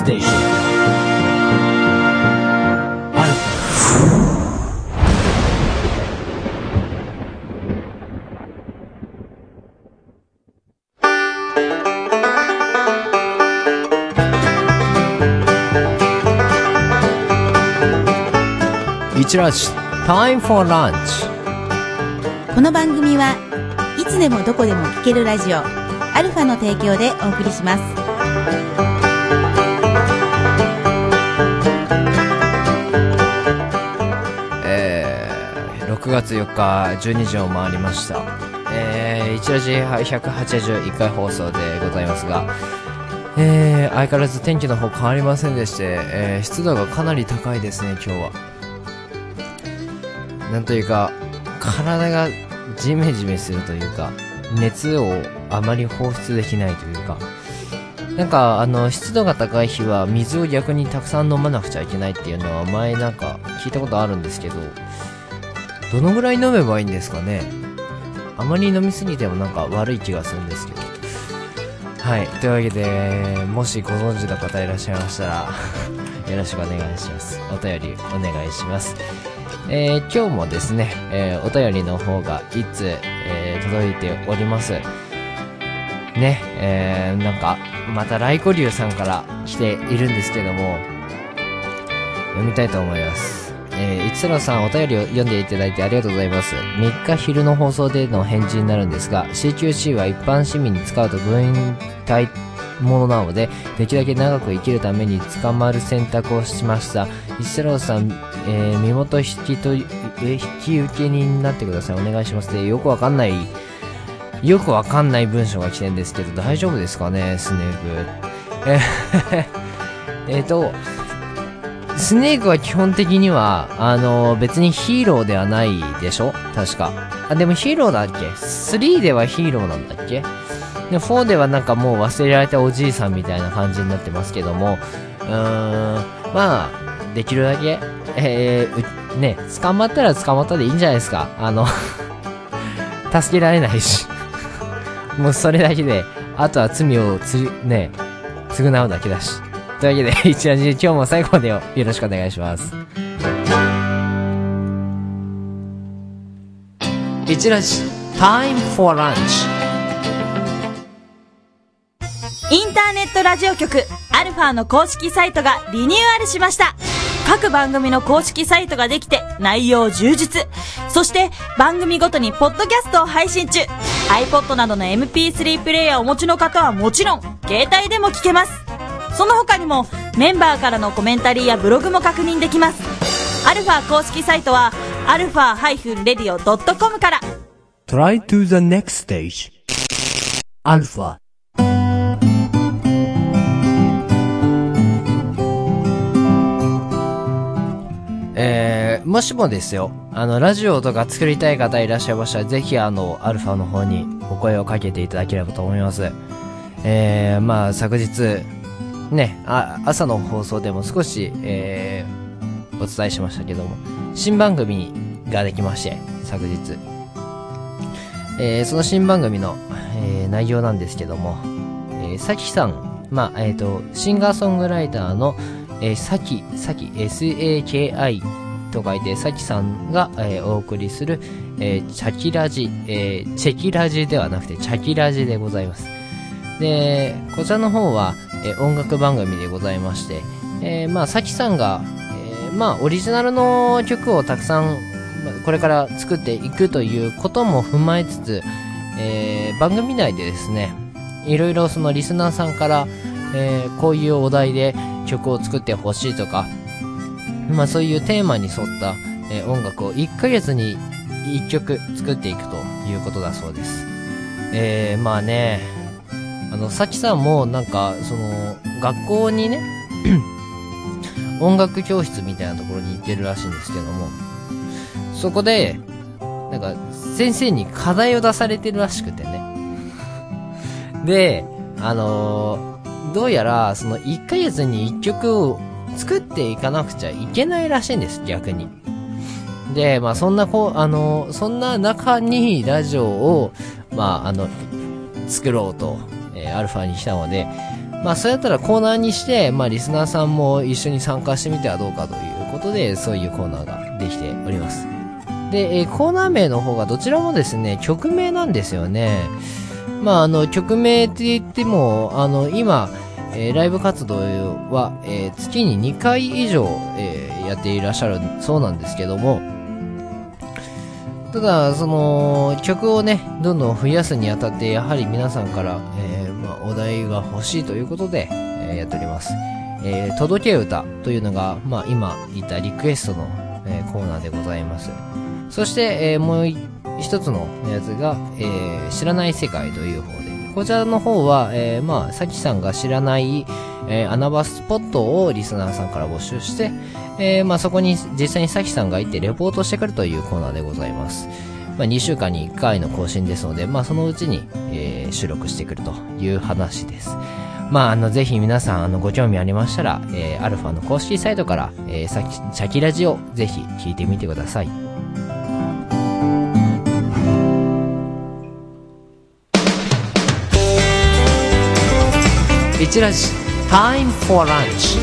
station. Alpha. 一ラジ Time for Lunch。 この番組はいつでもどこでも聴けるラジオアルファの提供でお送りします。 6月4日12時を回りました。一ラジ181回放送でございますが、相変わらず天気の方変わりませんでして、湿度がかなり高いですね。今日はなんというか体がジメジメするというか、熱をあまり放出できないというか、なんか湿度が高い日は水を逆にたくさん飲まなくちゃいけないっていうのは前なんか聞いたことあるんですけど、どのぐらい飲めばいいんですかね。あまり飲みすぎてもなんか悪い気がするんですけど。はい、というわけでもしご存知の方いらっしゃいましたらよろしくお願いします。お便りお願いします。今日もですね、お便りの方がいつ、届いておりますね。なんかまたライコリュウさんから来ているんですけども、読みたいと思います。一太郎さん、お便りを読んでいただいてありがとうございます。3日昼の放送での返事になるんですが、 CQC は一般市民に使うと分体ものなので、できるだけ長く生きるために捕まる選択をしました。一太郎さん、身元引き受け人になってください。お願いします。で、よくわかんない文章が来てるんですけど、大丈夫ですかね、スネーク。スネークは基本的には別にヒーローではないでしょ、確か。でもヒーローだっけ。3ではヒーローなんだっけ。で4ではなんかもう忘れられたおじいさんみたいな感じになってますけども、まあできるだけね、捕まったら捕まったでいいんじゃないですか。助けられないしもうそれだけで、あとは罪を償うだけだし。というわけで、一ラジ今日も最後までよろしくお願いします。一ラジ Time for Lunch。 インターネットラジオ局アルファの公式サイトがリニューアルしました。各番組の公式サイトができて内容充実。そして番組ごとにポッドキャストを配信中。 iPod などの MP3 プレイヤーをお持ちの方はもちろん携帯でも聞けます。その他にもメンバーからのコメンタリーやブログも確認できます。アルファ公式サイトは alpha-radio.com から。 Try to the next stage. Alpha。 もしもですよ、ラジオとか作りたい方いらっしゃいましたら、ぜひアルファの方にお声をかけていただければと思います。まあ昨日ね、朝の放送でも少し、お伝えしましたけども、新番組ができまして、昨日、その新番組の、内容なんですけども、さきさん、シンガーソングライターの、さき SAKI と書いてさきさんが、お送りする、チャキラジ、チェキラジではなくてチャキラジでございます。で、こちらの方は、音楽番組でございまして、さきさんが、オリジナルの曲をたくさん、これから作っていくということも踏まえつつ、番組内でですね、いろいろそのリスナーさんから、こういうお題で曲を作ってほしいとか、そういうテーマに沿った、音楽を1ヶ月に1曲作っていくということだそうです。さきさんもなんかその学校にね音楽教室みたいなところに行ってるらしいんですけども、そこでなんか先生に課題を出されてるらしくてね。で、どうやらその1ヶ月に1曲を作っていかなくちゃいけないらしいんです、逆に。で、そんな中にラジオを作ろうと、アルファに来たので、 まあそうやったらコーナーにして、まあリスナーさんも一緒に参加してみてはどうかということで、そういうコーナーができております。で、コーナー名の方がどちらもですね、曲名なんですよね。まあ曲名って言っても、今、ライブ活動は、月に2回以上、やっていらっしゃるそうなんですけども、ただ、その、曲をね、どんどん増やすにあたって、やはり皆さんから、まあ、お題が欲しいということで、やっております。届け歌というのが、まあ、今言ったリクエストの、コーナーでございます。そして、もう一つのやつが、知らない世界という方で、こちらの方は、まあ、さきさんが知らない、穴場スポットをリスナーさんから募集して、まあそこに実際にさきさんが行ってレポートしてくるというコーナーでございます。まあ2週間に1回の更新ですので、まあそのうちに、収録してくるという話です。まあぜひ皆さんご興味ありましたら、アルファの公式サイトから、チャキラジをぜひ聞いてみてください。一ラジ Time for Lunch。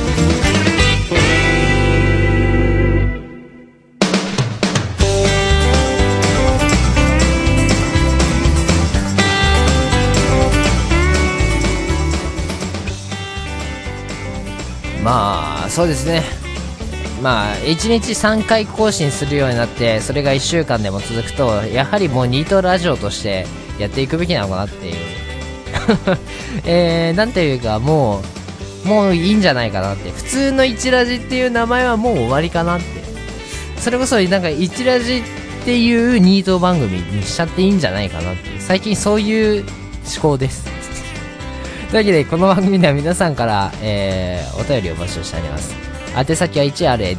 まあそうですね、まあ1日3回更新するようになって、それが1週間でも続くと、やはりもうニートラジオとしてやっていくべきなのかなっていうなんていうか、もういいんじゃないかなって。普通の1ラジっていう名前はもう終わりかなって。それこそなんか1ラジっていうニート番組にしちゃっていいんじゃないかなって。最近そういう思考ですというわけで、この番組では皆さんから、お便りを募集しております。宛先は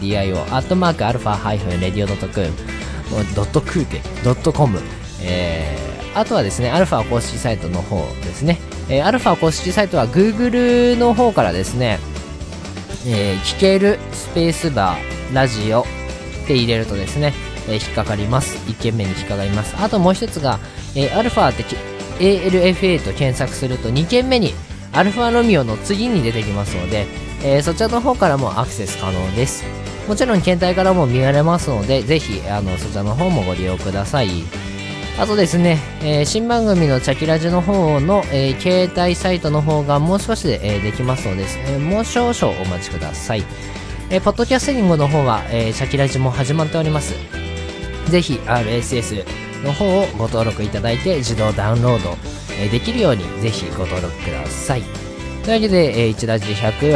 1radio@alpha-radio.com、あとはですね、アルファ公式サイトの方ですね。アルファ公式サイトは Google の方からですね、聞けるスペースバーラジオって入れるとですね、引っかかります。1件目に引っかかります。あともう一つが、アルファって ALFA と検索すると2件目にアルファロミオの次に出てきますので、そちらの方からもアクセス可能です。もちろん検体からも見られますので、ぜひそちらの方もご利用ください。あとですね、新番組のチャキラジの方の、携帯サイトの方がもう少しで、できますので、もう少々お待ちください。ポッドキャスティングの方は、チャキラジも始まっております。ぜひ RSS の方をご登録いただいて自動ダウンロード、できるようにぜひご登録ください。というわけで、1ラジ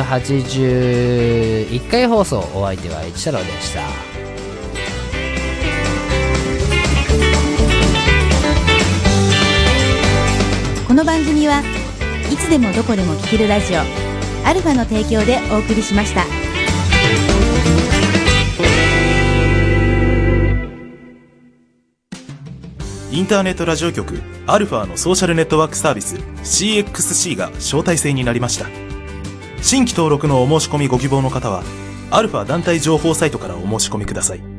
181回放送、お相手は一太郎でした。 この番組はいつでもどこでも聴けるラジオアルファの提供でお送りしました。 インターネットラジオ局アルファのソーシャルネットワークサービス CXC が招待制になりました。新規登録のお申し込みご希望の方はアルファ団体情報サイトからお申し込みください。